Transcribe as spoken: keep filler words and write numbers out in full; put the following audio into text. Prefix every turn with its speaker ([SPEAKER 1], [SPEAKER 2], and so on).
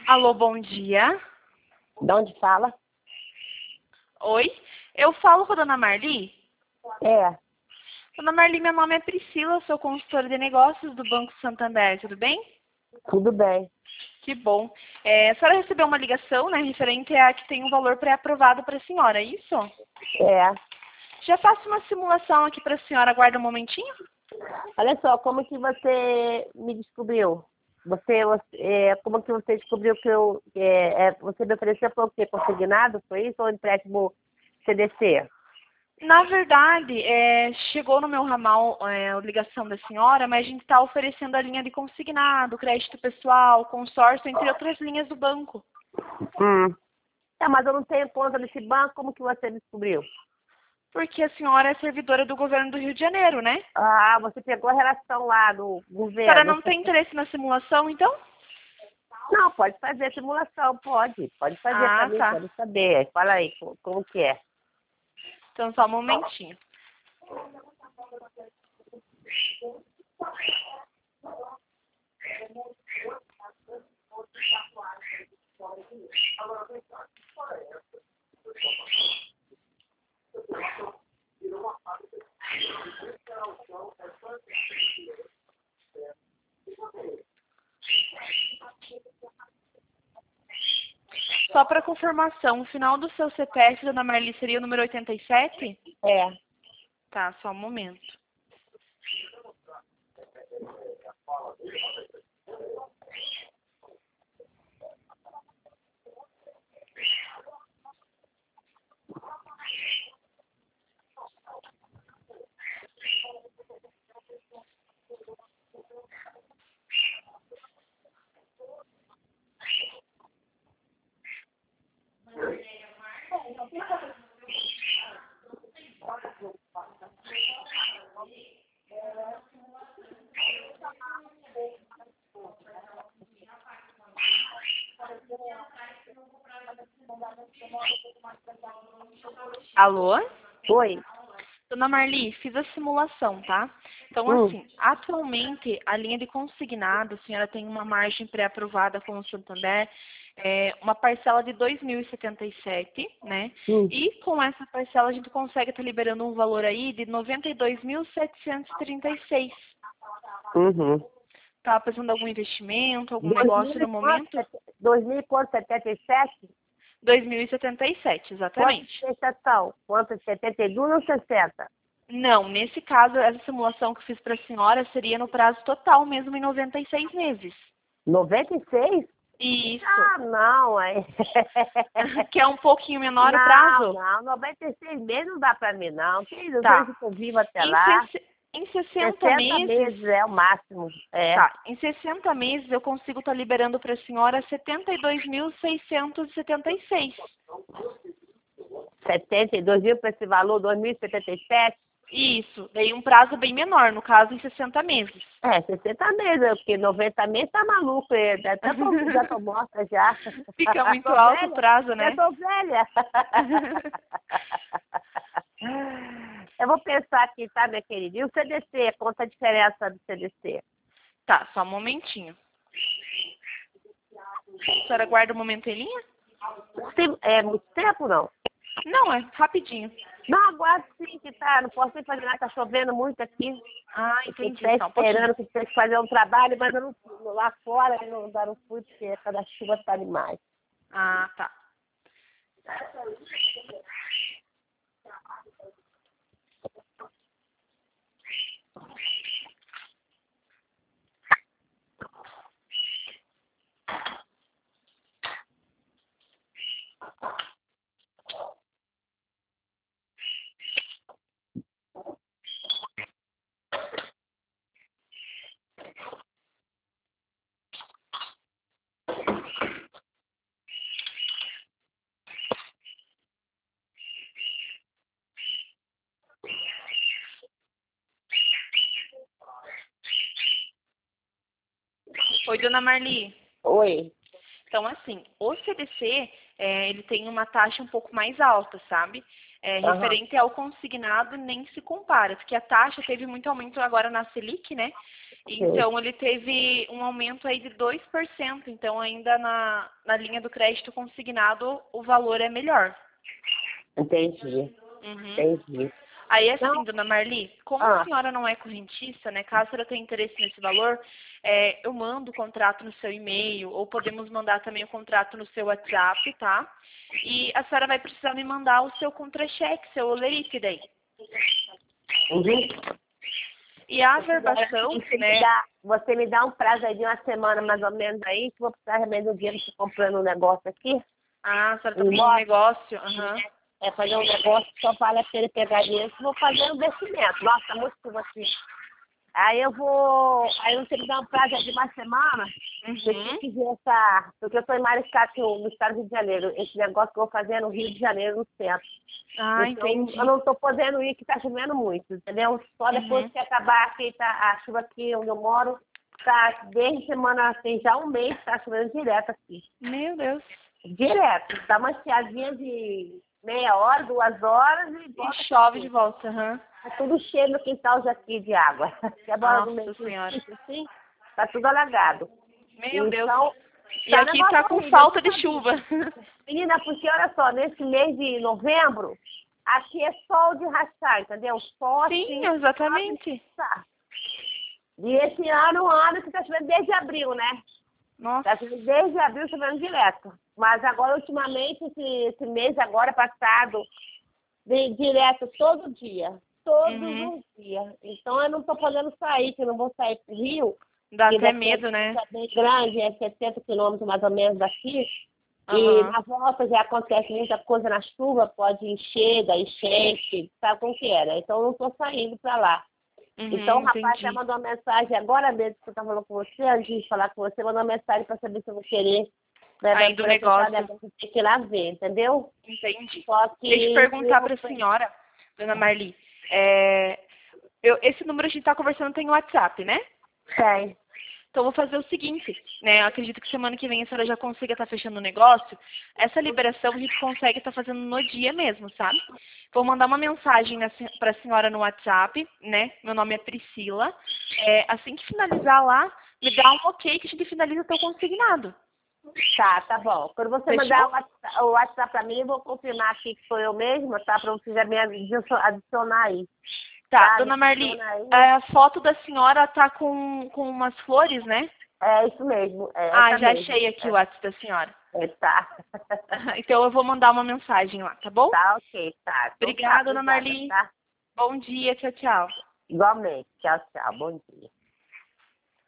[SPEAKER 1] Alô, bom dia.
[SPEAKER 2] De onde fala?
[SPEAKER 1] Oi, eu falo com a dona Marli.
[SPEAKER 2] É,
[SPEAKER 1] Dona Marli, meu nome é Priscila, sou consultora de negócios do Banco Santander, tudo bem?
[SPEAKER 2] tudo bem.
[SPEAKER 1] Que bom. É, a senhora recebeu uma ligação, né, referente a que tem um valor pré-aprovado para a senhora, é isso?
[SPEAKER 2] É.
[SPEAKER 1] Já faço uma simulação aqui para a senhora, aguarda um momentinho.
[SPEAKER 2] Olha só, como que você me descobriu? Você, você é, como que você descobriu que eu, é, é, você me ofereceu para o quê? Consignado, foi isso? Ou empréstimo C D C?
[SPEAKER 1] Na verdade, é, chegou no meu ramal é, a ligação da senhora, mas a gente está oferecendo a linha de consignado, crédito pessoal, consórcio, entre outras linhas do banco.
[SPEAKER 2] Hum. É, mas eu não tenho conta nesse banco, como que você descobriu?
[SPEAKER 1] Porque a senhora é servidora do governo do Rio de Janeiro, né?
[SPEAKER 2] Ah, você pegou a relação lá do
[SPEAKER 1] A senhora
[SPEAKER 2] governo.
[SPEAKER 1] não tem interesse na simulação, então?
[SPEAKER 2] Não, pode fazer simulação, pode. Pode fazer para
[SPEAKER 1] Ah,
[SPEAKER 2] mim,
[SPEAKER 1] tá.
[SPEAKER 2] quero saber. Fala aí, como, como que é?
[SPEAKER 1] Então, só um momentinho. Só para confirmação, o final do seu C P F, dona Marli, seria o número oitenta e sete?
[SPEAKER 2] É.
[SPEAKER 1] Tá, só um momento. Alô?
[SPEAKER 2] Oi?
[SPEAKER 1] Dona Marli, fiz a simulação, tá? Então,
[SPEAKER 2] Hum.
[SPEAKER 1] assim, atualmente, a linha de consignado, a senhora tem uma margem pré-aprovada com o Santander, é, uma parcela de dois mil e setenta e sete, né?
[SPEAKER 2] Hum.
[SPEAKER 1] E com essa parcela a gente consegue estar liberando um valor aí de noventa e dois mil setecentos e trinta e seis.
[SPEAKER 2] Uhum.
[SPEAKER 1] Tá fazendo algum investimento, algum
[SPEAKER 2] Dois mil
[SPEAKER 1] negócio
[SPEAKER 2] e
[SPEAKER 1] no
[SPEAKER 2] quanto?
[SPEAKER 1] momento?
[SPEAKER 2] Dois mil e quanto? Setenta e sete?
[SPEAKER 1] dois mil e setenta e sete,
[SPEAKER 2] Quantas
[SPEAKER 1] exatamente.
[SPEAKER 2] prestação? Quantas? Setenta e duas ou sessenta?
[SPEAKER 1] Não, nesse caso, essa simulação que eu fiz para a senhora seria no prazo total mesmo, em noventa e seis meses.
[SPEAKER 2] Noventa e seis?
[SPEAKER 1] Isso.
[SPEAKER 2] Ah, não, aí.
[SPEAKER 1] Que é um pouquinho menor o
[SPEAKER 2] Não,
[SPEAKER 1] prazo?
[SPEAKER 2] não, noventa e seis meses não dá pra mim, não. Que não sei
[SPEAKER 1] Tá.
[SPEAKER 2] se eu vivo até
[SPEAKER 1] Em,
[SPEAKER 2] lá.
[SPEAKER 1] sesse- em sessenta
[SPEAKER 2] Sessenta
[SPEAKER 1] meses,
[SPEAKER 2] meses é o máximo. É.
[SPEAKER 1] tá. Em sessenta meses eu consigo estar liberando para a senhora setenta e dois mil seiscentos e setenta e seis.
[SPEAKER 2] Setenta e dois mil para esse valor, dois mil e setenta e sete?
[SPEAKER 1] Isso. Daí um prazo bem menor, no caso em sessenta meses.
[SPEAKER 2] É, sessenta meses, porque noventa meses tá maluco. é, Até tô, já tô morta já.
[SPEAKER 1] Fica muito
[SPEAKER 2] Tô
[SPEAKER 1] alto o
[SPEAKER 2] velha,
[SPEAKER 1] prazo,
[SPEAKER 2] já
[SPEAKER 1] né?
[SPEAKER 2] tô velha. Eu vou pensar aqui, tá, minha querida? E o C D C, conta a diferença do C D C.
[SPEAKER 1] Tá, só um momentinho. A senhora guarda um momento em linha?
[SPEAKER 2] Sim, é muito tempo, não?
[SPEAKER 1] Não, é rapidinho.
[SPEAKER 2] Não, aguardo sim que tá, não posso nem fazer nada, tá chovendo muito aqui.
[SPEAKER 1] Ah,
[SPEAKER 2] Fiquei
[SPEAKER 1] entendi,
[SPEAKER 2] até
[SPEAKER 1] só um pouquinho.
[SPEAKER 2] esperando que tivesse que fazer um trabalho, mas eu não fui. Lá fora eu não, não fui, porque cada chuva tá demais.
[SPEAKER 1] Ah, tá. Oi, dona Marli.
[SPEAKER 2] Oi.
[SPEAKER 1] Então, assim, o C D C, é, ele tem uma taxa um pouco mais alta, sabe? É,
[SPEAKER 2] Aham.
[SPEAKER 1] referente ao consignado, nem se compara, porque a taxa teve muito aumento agora na Selic, né? Então, ele teve um aumento aí de dois por cento. Então, ainda na, na linha do crédito consignado, o valor é melhor.
[SPEAKER 2] Entendi.
[SPEAKER 1] Uhum.
[SPEAKER 2] Entendi.
[SPEAKER 1] Aí, assim,
[SPEAKER 2] Não.
[SPEAKER 1] dona Marli, como
[SPEAKER 2] Ah.
[SPEAKER 1] a senhora não é correntista, né, caso a senhora tenha interesse nesse valor, é, eu mando o contrato no seu e-mail, ou podemos mandar também o contrato no seu WhatsApp, tá? E a senhora vai precisar me mandar o seu contra-cheque, seu olerite daí.
[SPEAKER 2] Uhum.
[SPEAKER 1] E a averbação,
[SPEAKER 2] você,
[SPEAKER 1] né?
[SPEAKER 2] me dá, você me dá um prazo aí de uma semana mais ou menos aí, que eu vou precisar realmente do dinheiro que comprando um negócio aqui.
[SPEAKER 1] Ah, a senhora tá
[SPEAKER 2] Um
[SPEAKER 1] fazendo um negócio. Aham.
[SPEAKER 2] É fazer um negócio que só vale a pena pegar dinheiro, que eu vou fazer um investimento. Nossa, tá muito chuva aqui. Aí eu vou. Aí você me dá um prazo aí de uma semana, se
[SPEAKER 1] Uhum.
[SPEAKER 2] você quiser essa. Porque eu estou em Mariscate, no estado do Rio de Janeiro. Esse negócio que eu vou fazer é no Rio de Janeiro, no centro.
[SPEAKER 1] Ah,
[SPEAKER 2] Então,
[SPEAKER 1] entendi.
[SPEAKER 2] eu não estou podendo ir, que está chovendo muito, entendeu? Só depois
[SPEAKER 1] Uhum.
[SPEAKER 2] que acabar aqui, tá, a chuva aqui onde eu moro, tá desde semana, tem já um mês, tá chovendo direto aqui.
[SPEAKER 1] Meu Deus.
[SPEAKER 2] Direto. Dá uma chiadinha de meia hora, duas horas e
[SPEAKER 1] E
[SPEAKER 2] volta.
[SPEAKER 1] chove de volta, aham.
[SPEAKER 2] Tá tudo cheio no quintal já aqui de água. Se agora no meio
[SPEAKER 1] Nossa senhora.
[SPEAKER 2] assim, tá tudo alagado.
[SPEAKER 1] Meu Deus.
[SPEAKER 2] Então,
[SPEAKER 1] E
[SPEAKER 2] tá um
[SPEAKER 1] aqui tá
[SPEAKER 2] negócio
[SPEAKER 1] com
[SPEAKER 2] horrível,
[SPEAKER 1] falta
[SPEAKER 2] não
[SPEAKER 1] de
[SPEAKER 2] sabia.
[SPEAKER 1] chuva.
[SPEAKER 2] Menina, porque olha só, nesse mês de novembro, aqui é sol de rachar, entendeu? Sol assim,
[SPEAKER 1] Sim, exatamente.
[SPEAKER 2] tá. E esse ano, um ano que tá chovendo desde abril, né?
[SPEAKER 1] Nossa.
[SPEAKER 2] Tá chovendo desde abril, chovendo direto. Mas agora, ultimamente, esse, esse mês agora passado, vem direto todo dia. Todos
[SPEAKER 1] Uhum.
[SPEAKER 2] os dias. Então eu não tô podendo sair, que eu não vou sair pro Rio.
[SPEAKER 1] Dá
[SPEAKER 2] Que
[SPEAKER 1] até
[SPEAKER 2] daqui
[SPEAKER 1] medo, né?
[SPEAKER 2] é bem grande, é setenta quilômetros mais ou menos daqui. E
[SPEAKER 1] Aham.
[SPEAKER 2] na volta já acontece muita coisa na chuva, pode encher, daí enchente, sabe como que era? Então eu não tô saindo pra lá.
[SPEAKER 1] Uhum,
[SPEAKER 2] Então o rapaz já
[SPEAKER 1] entendi.
[SPEAKER 2] mandou uma mensagem agora mesmo que eu tava falando com você, antes de falar com você, mandou uma mensagem pra saber se eu vou querer. Né,
[SPEAKER 1] Aí do
[SPEAKER 2] pra eu fechar o
[SPEAKER 1] negócio.
[SPEAKER 2] negócio, tem que ir lá ver, entendeu?
[SPEAKER 1] Entendi.
[SPEAKER 2] Só que
[SPEAKER 1] Deixa eu perguntar
[SPEAKER 2] eu,
[SPEAKER 1] pra senhora, dona Marli. É, eu, esse número a gente tá conversando tem o WhatsApp, né?
[SPEAKER 2] tem.
[SPEAKER 1] Então, eu vou fazer o seguinte, né? Eu acredito que semana que vem a senhora já consiga estar fechando o negócio. Essa liberação a gente consegue estar fazendo no dia mesmo, sabe? Vou mandar uma mensagem para a senhora no WhatsApp, né? Meu nome é Priscila. É, assim que finalizar lá, me dá um ok que a gente finaliza o teu consignado.
[SPEAKER 2] Tá, tá bom. Quando você
[SPEAKER 1] Fechou?
[SPEAKER 2] mandar o WhatsApp, o WhatsApp pra mim, eu vou confirmar aqui que sou eu mesma, tá? Pra você já me adicionar aí.
[SPEAKER 1] Tá,
[SPEAKER 2] Tá? Me
[SPEAKER 1] dona Marli,
[SPEAKER 2] adiciona aí.
[SPEAKER 1] a foto da senhora tá com, com umas flores, né?
[SPEAKER 2] É isso mesmo. É
[SPEAKER 1] Ah,
[SPEAKER 2] essa
[SPEAKER 1] já
[SPEAKER 2] mesmo.
[SPEAKER 1] achei aqui o WhatsApp da senhora.
[SPEAKER 2] É, tá.
[SPEAKER 1] Então eu vou mandar uma mensagem lá, tá bom?
[SPEAKER 2] Tá, ok, tá. Então tá,
[SPEAKER 1] Obrigada, dona
[SPEAKER 2] obrigada,
[SPEAKER 1] Marli.
[SPEAKER 2] tá?
[SPEAKER 1] Bom dia, tchau, tchau.
[SPEAKER 2] Igualmente. Tchau, tchau. Bom dia.